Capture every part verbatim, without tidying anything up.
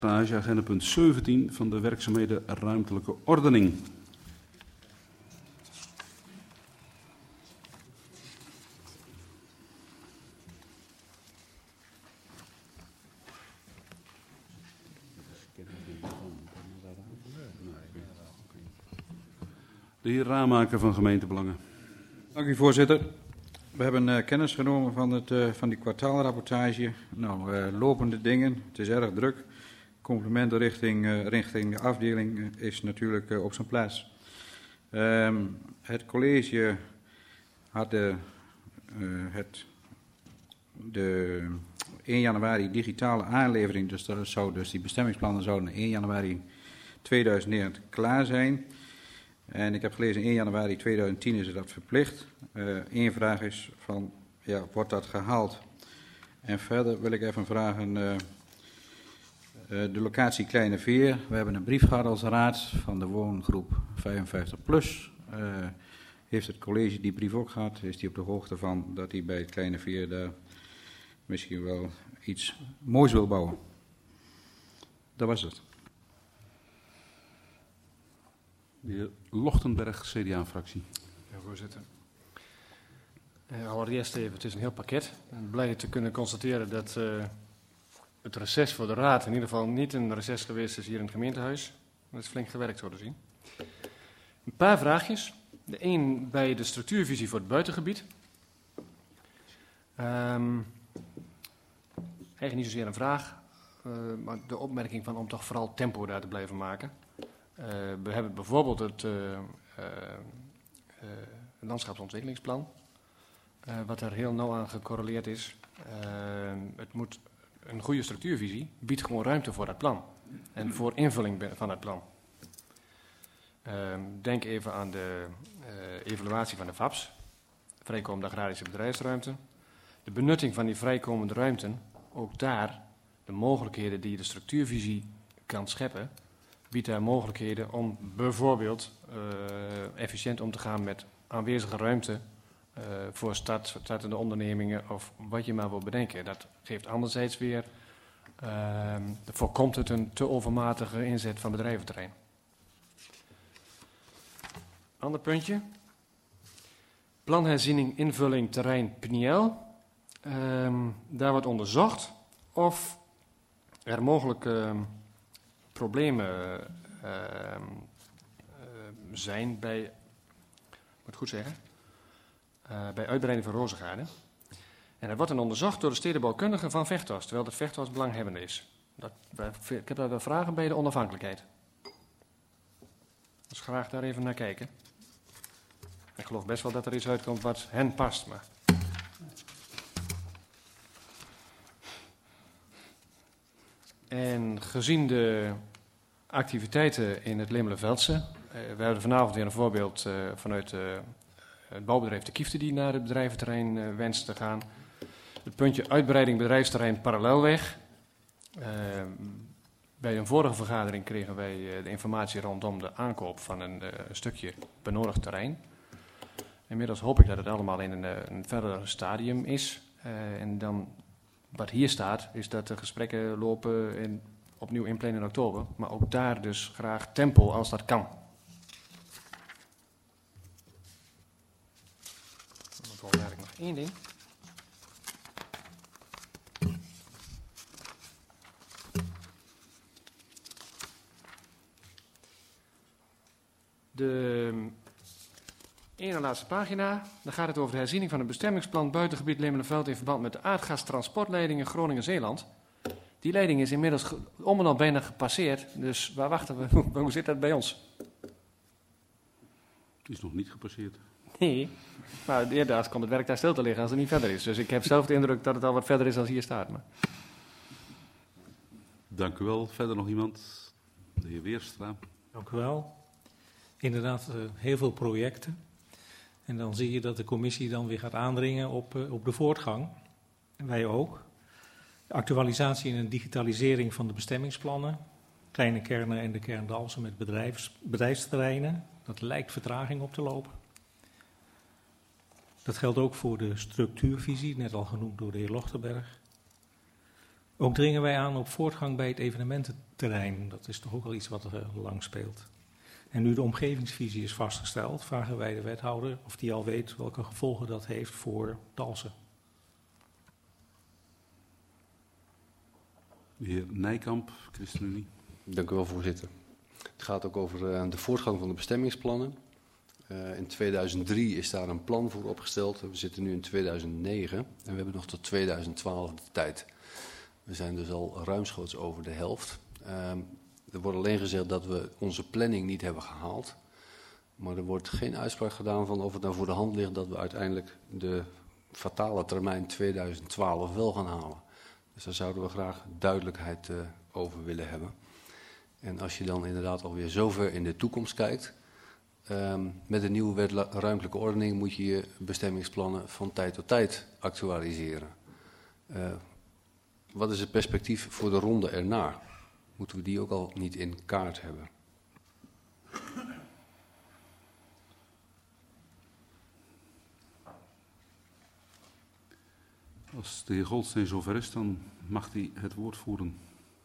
Agenda punt zeventien van de werkzaamheden ruimtelijke ordening. De heer Ramaker van Gemeentebelangen. Dank u, voorzitter. We hebben uh, kennis genomen van, het, uh, van die kwartaalrapportage. Nou, uh, lopende dingen, het is erg druk. Complimenten richting, uh, richting de afdeling uh, is natuurlijk uh, op zijn plaats. Um, het college had de, uh, het, de één januari digitale aanlevering, dus, dat zou dus die bestemmingsplannen zouden één januari tweeduizend negen klaar zijn. En ik heb gelezen, één januari tweeduizend tien is dat verplicht. Eén uh, vraag is van, ja, wordt dat gehaald? En verder wil ik even vragen, uh, uh, de locatie Kleine Veer. We hebben een brief gehad als raad van de woongroep vijfenvijftig plus. Uh, heeft het college die brief ook gehad? Is die op de hoogte van dat hij bij het Kleine Veer daar misschien wel iets moois wil bouwen? Dat was het. De heer Lochtenberg, C D A-fractie. Ja, voorzitter. Uh, allereerst even, het is een heel pakket. Ik ben blij te kunnen constateren dat uh, het reces voor de raad in ieder geval niet een reces geweest is hier in het gemeentehuis. Dat is flink gewerkt, zo te zien. Een paar vraagjes. De een bij de structuurvisie voor het buitengebied. Um, eigenlijk niet zozeer een vraag, uh, maar de opmerking van om toch vooral tempo daar te blijven maken. Uh, we hebben bijvoorbeeld het uh, uh, uh, landschapsontwikkelingsplan, uh, wat er heel nauw aan gecorreleerd is. Uh, het moet een goede structuurvisie biedt gewoon ruimte voor dat plan en voor invulling van het plan. Uh, denk even aan de uh, evaluatie van de V A B's, vrijkomende agrarische bedrijfsruimte. De benutting van die vrijkomende ruimten, ook daar de mogelijkheden die de structuurvisie kan scheppen, biedt daar mogelijkheden om bijvoorbeeld uh, efficiënt om te gaan met aanwezige ruimte uh, voor start, startende ondernemingen of wat je maar wil bedenken. Dat geeft anderzijds weer, uh, voorkomt het een te overmatige inzet van bedrijventerrein. Ander puntje. Planherziening invulling terrein P N I L. Um, daar wordt onderzocht of er mogelijk uh, problemen uh, uh, zijn bij, ik moet het goed zeggen, uh, bij uitbreiding van Rozengaarden. En dat wordt dan onderzocht door de stedenbouwkundige van Vechthorst, terwijl het Vechthorst belanghebbende is. Dat, ik heb daar wel vragen bij de onafhankelijkheid. Dus graag daar even naar kijken. Ik geloof best wel dat er iets uitkomt wat hen past, maar... En gezien de activiteiten in het Lemelenveldse, uh, we hebben vanavond weer een voorbeeld uh, vanuit uh, het bouwbedrijf De Kiefte die naar het bedrijventerrein uh, wenst te gaan. Het puntje uitbreiding bedrijfsterrein Parallelweg. Uh, bij een vorige vergadering kregen wij uh, de informatie rondom de aankoop van een, uh, een stukje benodigd terrein. Inmiddels hoop ik dat het allemaal in een, uh, een verder stadium is. Uh, en dan... Wat hier staat, is dat de gesprekken lopen in, opnieuw inplannen in oktober. Maar ook daar dus graag tempo als dat kan. Dan volgt eigenlijk nog één ding. De ene laatste pagina, dan gaat het over de herziening van het bestemmingsplan buitengebied Lemelenveld in verband met de aardgastransportleidingen Groningen-Zeeland. Die leiding is inmiddels om en al bijna gepasseerd, dus waar wachten we? Hoe zit dat bij ons? Het is nog niet gepasseerd. Nee, maar eerder komt het werk daar stil te liggen als het niet verder is. Dus ik heb zelf de indruk dat het al wat verder is dan hier staat. Maar... Dank u wel. Verder nog iemand? De heer Weerstra. Dank u wel. Inderdaad, uh, heel veel projecten. En dan zie je dat de commissie dan weer gaat aandringen op, uh, op de voortgang. En wij ook. De actualisatie en digitalisering van de bestemmingsplannen. Kleine Kernen en de kern Dalfsen met bedrijfs, bedrijfsterreinen. Dat lijkt vertraging op te lopen. Dat geldt ook voor de structuurvisie, net al genoemd door de heer Lochtenberg. Ook dringen wij aan op voortgang bij het evenemententerrein. Dat is toch ook al iets wat er uh, lang speelt. En nu de omgevingsvisie is vastgesteld, vragen wij de wethouder of die al weet welke gevolgen dat heeft voor Dalsen. De heer Nijkamp, ChristenUnie. Dank u wel, voorzitter. Het gaat ook over uh, de voortgang van de bestemmingsplannen. Uh, in tweeduizend drie is daar een plan voor opgesteld. We zitten nu in tweeduizend negen en we hebben nog tot tweeduizend twaalf de tijd. We zijn dus al ruimschoots over de helft. Uh, er wordt alleen gezegd dat we onze planning niet hebben gehaald. Maar er wordt geen uitspraak gedaan van of het nou voor de hand ligt dat we uiteindelijk de fatale termijn tweeduizend twaalf wel gaan halen. Dus daar zouden we graag duidelijkheid uh, over willen hebben. En als je dan inderdaad alweer zo ver in de toekomst kijkt, um, met een nieuwe wet ruimtelijke ordening moet je je bestemmingsplannen van tijd tot tijd actualiseren. Uh, wat is het perspectief voor de ronde erna? Moeten we die ook al niet in kaart hebben? Als de heer Goldsteen zover is, dan mag hij het woord voeren.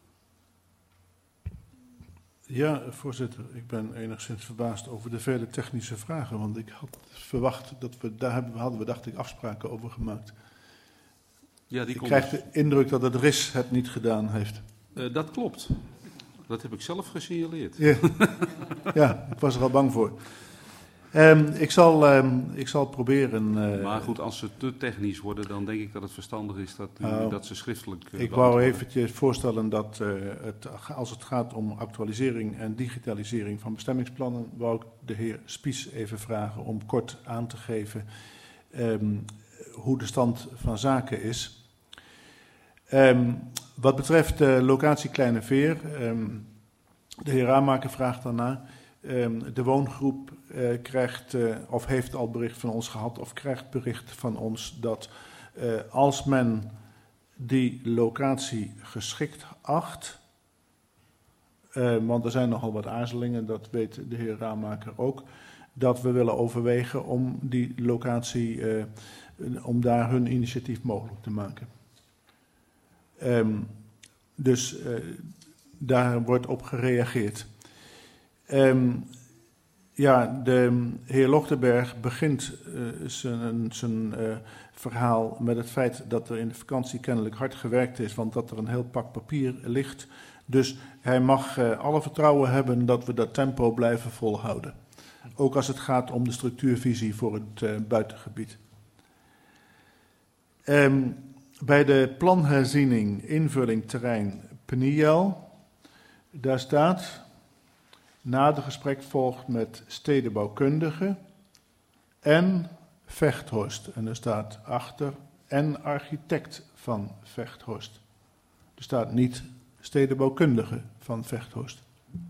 Ja, voorzitter. Ik ben enigszins verbaasd over de vele technische vragen. Want ik had verwacht dat we, daar hebben, hadden we, dacht ik, afspraken over gemaakt. Ja, die ik komt krijg dus. de indruk dat het R I S het niet gedaan heeft. Uh, dat klopt. Dat heb ik zelf gesignaleerd. Ja, ja, ik was er al bang voor. Um, ik, zal, um, ik zal proberen... Uh, maar goed, als ze te technisch worden, dan denk ik dat het verstandig is dat, u, uh, dat ze schriftelijk... Uh, ik wou eventjes voorstellen dat uh, het, als het gaat om actualisering en digitalisering van bestemmingsplannen, wou ik de heer Spies even vragen om kort aan te geven um, hoe de stand van zaken is. Um, wat betreft de locatie Kleine Veer, um, de heer Raamaker vraagt daarna. Um, de woongroep uh, krijgt, uh, of heeft al bericht van ons gehad, of krijgt bericht van ons dat uh, als men die locatie geschikt acht, uh, want er zijn nogal wat aarzelingen, dat weet de heer Raamaker ook, dat we willen overwegen om die locatie, uh, om daar hun initiatief mogelijk te maken. Um, dus uh, daar wordt op gereageerd. Um, ja, de heer Lochtenberg begint uh, zijn, zijn uh, verhaal met het feit dat er in de vakantie kennelijk hard gewerkt is, want dat er een heel pak papier ligt. Dus hij mag uh, alle vertrouwen hebben dat we dat tempo blijven volhouden. Ook als het gaat om de structuurvisie voor het uh, buitengebied. Um, bij de planherziening invulling terrein Peniel, daar staat... Nader gesprek volgt met stedenbouwkundige en Vechthorst. En er staat achter en architect van Vechthorst. Er staat niet stedenbouwkundige van Vechthorst.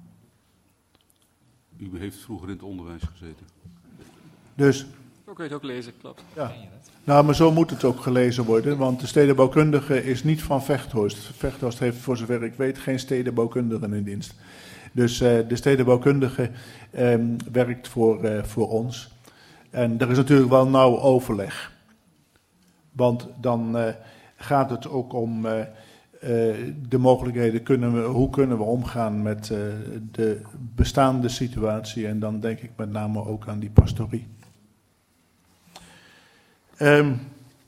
U heeft vroeger in het onderwijs gezeten. Dus... Zo kun je het ook lezen, klopt. Ja. Nou, maar zo moet het ook gelezen worden, want de stedenbouwkundige is niet van Vechthorst. Vechthorst heeft, voor zover ik weet, geen stedenbouwkundigen in dienst. Dus uh, de stedenbouwkundige um, werkt voor, uh, voor ons. En er is natuurlijk wel nauw overleg. Want dan uh, gaat het ook om uh, uh, de mogelijkheden, kunnen we, hoe kunnen we omgaan met uh, de bestaande situatie. En dan denk ik met name ook aan die pastorie. Um,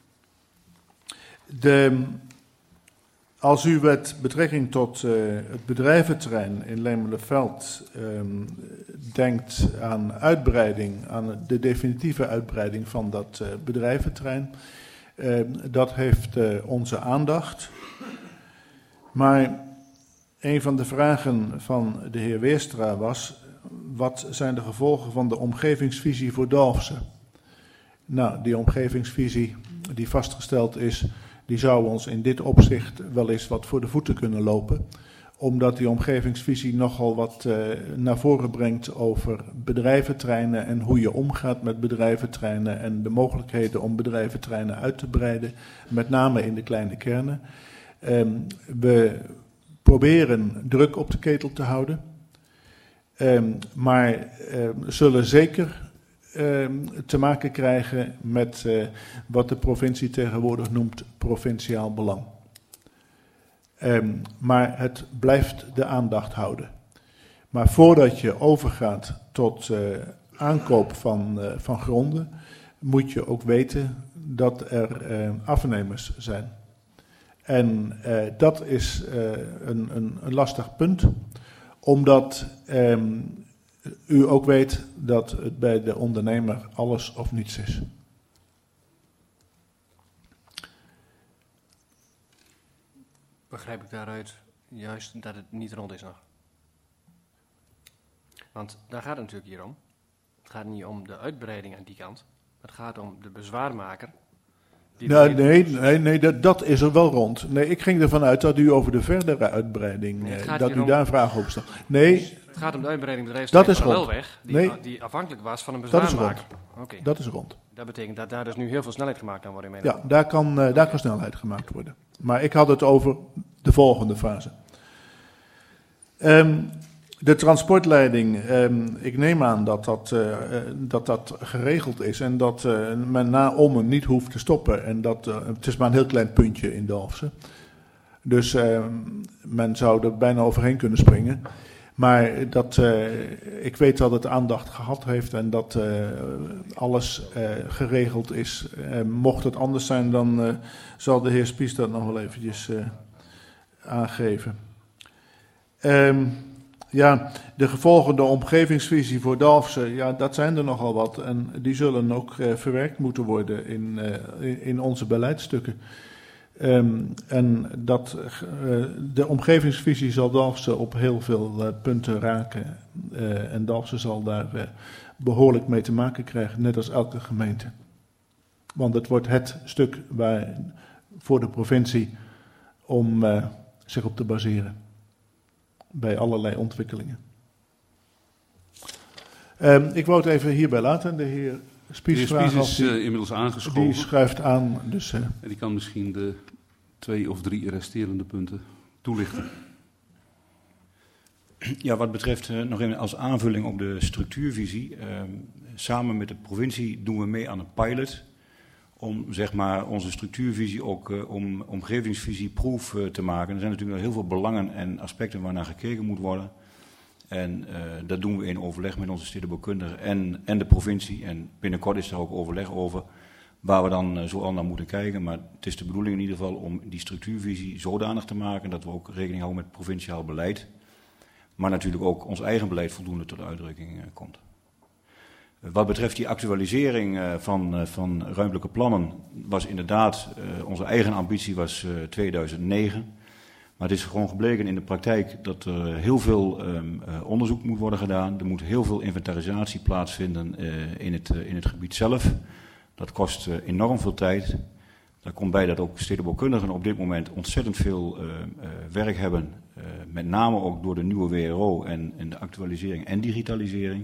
de... Als u met betrekking tot uh, het bedrijventerrein in Lemelerveld um, denkt aan uitbreiding, aan de definitieve uitbreiding van dat uh, bedrijventerrein, uh, dat heeft uh, onze aandacht. Maar een van de vragen van de heer Weerstra was, wat zijn de gevolgen van de omgevingsvisie voor Dalfsen? Nou, die omgevingsvisie die vastgesteld is, die zou ons in dit opzicht wel eens wat voor de voeten kunnen lopen. Omdat die omgevingsvisie nogal wat uh, naar voren brengt over bedrijventerreinen en hoe je omgaat met bedrijventerreinen en de mogelijkheden om bedrijventerreinen uit te breiden, met name in de kleine kernen. Um, we proberen druk op de ketel te houden, um, maar um, zullen zeker Uh, te maken krijgen met uh, wat de provincie tegenwoordig noemt provinciaal belang. Um, maar het blijft de aandacht houden. Maar voordat je overgaat tot uh, aankoop van, uh, van gronden, moet je ook weten dat er uh, afnemers zijn. En uh, dat is uh, een, een, een lastig punt, omdat um, u ook weet dat het bij de ondernemer alles of niets is. Begrijp ik daaruit juist dat het niet rond is nog? Want daar gaat het natuurlijk hier om. Het gaat niet om de uitbreiding aan die kant. Het gaat om de bezwaarmaker. Die nou, nee, nee, nee dat, dat is er wel rond. Nee, ik ging ervan uit dat u over de verdere uitbreiding, nee, eh, dat u om, daar vragen op stelt. Nee. Het gaat om de uitbreiding bedrijfsterrein Parallelweg, die, nee, die afhankelijk was van een bezwaarmaker. Dat is rond. Okay. Dat is rond. Dat betekent dat daar dus nu heel veel snelheid gemaakt kan worden. Ja, daar kan, uh, daar kan snelheid gemaakt worden. Maar ik had het over de volgende fase. Um, de transportleiding, um, ik neem aan dat dat, uh, dat dat geregeld is en dat uh, men na Ommen niet hoeft te stoppen. En dat, uh, het is maar een heel klein puntje in Dalfsen. Dus uh, men zou er bijna overheen kunnen springen. Maar dat, uh, ik weet dat het aandacht gehad heeft en dat uh, alles uh, geregeld is. Uh, mocht het anders zijn, dan uh, zal de heer Spies dat nog wel eventjes uh, aangeven. Um, ja, de gevolgen, de omgevingsvisie voor Dalfsen, ja, dat zijn er nogal wat. En die zullen ook uh, verwerkt moeten worden in, uh, in onze beleidsstukken. Um, en dat, uh, de omgevingsvisie zal Dalfsen op heel veel uh, punten raken. Uh, en Dalfsen zal daar uh, behoorlijk mee te maken krijgen, net als elke gemeente. Want het wordt het stuk waar, voor de provincie om uh, zich op te baseren. Bij allerlei ontwikkelingen. Um, ik wou het even hierbij laten. De heer Spies, de heer Spies is die, uh, inmiddels aangeschoven. Die schuift aan. Dus, uh, en die kan misschien de twee of drie resterende punten toelichten. Ja, wat betreft uh, nog even als aanvulling op de structuurvisie. Uh, samen met de provincie doen we mee aan een pilot. Om zeg maar, onze structuurvisie ook uh, om omgevingsvisie proof uh, te maken. Er zijn natuurlijk heel veel belangen en aspecten waarnaar gekeken moet worden. En uh, dat doen we in overleg met onze stedenbouwkundige en, en de provincie. En binnenkort is daar ook overleg over waar we dan uh, zoal naar moeten kijken. Maar het is de bedoeling in ieder geval om die structuurvisie zodanig te maken dat we ook rekening houden met provinciaal beleid. Maar natuurlijk ook ons eigen beleid voldoende tot uitdrukking uh, komt. Wat betreft die actualisering uh, van, uh, van ruimtelijke plannen was inderdaad, uh, onze eigen ambitie was uh, tweeduizend negen. Maar het is gewoon gebleken in de praktijk dat er heel veel um, uh, onderzoek moet worden gedaan. Er moet heel veel inventarisatie plaatsvinden uh, in, het, uh, in het gebied zelf. Dat kost uh, enorm veel tijd. Daar komt bij dat ook stedenbouwkundigen op dit moment ontzettend veel uh, uh, werk hebben. Uh, met name ook door de nieuwe W R O en, en de actualisering en digitalisering.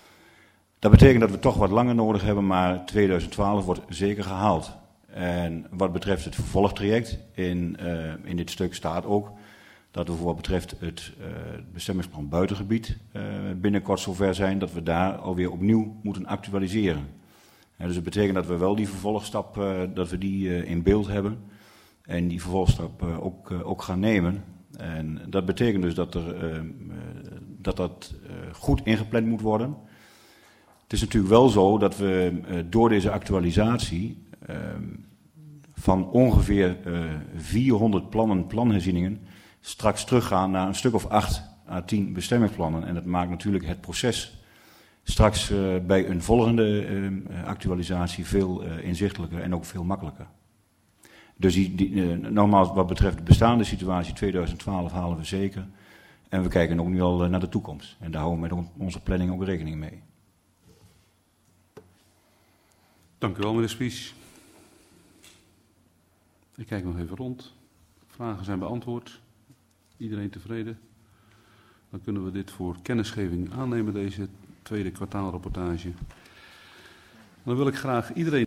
Dat betekent dat we toch wat langer nodig hebben, maar tweeduizend twaalf wordt zeker gehaald. En wat betreft het vervolgtraject, in, uh, in dit stuk staat ook dat we voor wat betreft het uh, bestemmingsplan buitengebied uh, binnenkort zover zijn dat we daar alweer opnieuw moeten actualiseren. En dus het betekent dat we wel die vervolgstap, uh, dat we die uh, in beeld hebben en die vervolgstap uh, ook, uh, ook gaan nemen. En dat betekent dus dat er, uh, uh, dat, dat uh, goed ingepland moet worden. Het is natuurlijk wel zo dat we uh, door deze actualisatie uh, van ongeveer uh, vierhonderd plannen, planherzieningen, straks teruggaan naar een stuk of acht à tien bestemmingsplannen. En dat maakt natuurlijk het proces straks uh, bij een volgende uh, actualisatie veel uh, inzichtelijker en ook veel makkelijker. Dus die, die, uh, nogmaals, wat betreft de bestaande situatie tweeduizend twaalf halen we zeker. En we kijken ook nu al uh, naar de toekomst. En daar houden we met onze planning ook rekening mee. Dank u wel, meneer Spies. Ik kijk nog even rond. Vragen zijn beantwoord. Iedereen tevreden? Dan kunnen we dit voor kennisgeving aannemen, deze tweede kwartaalrapportage. Dan wil ik graag iedereen...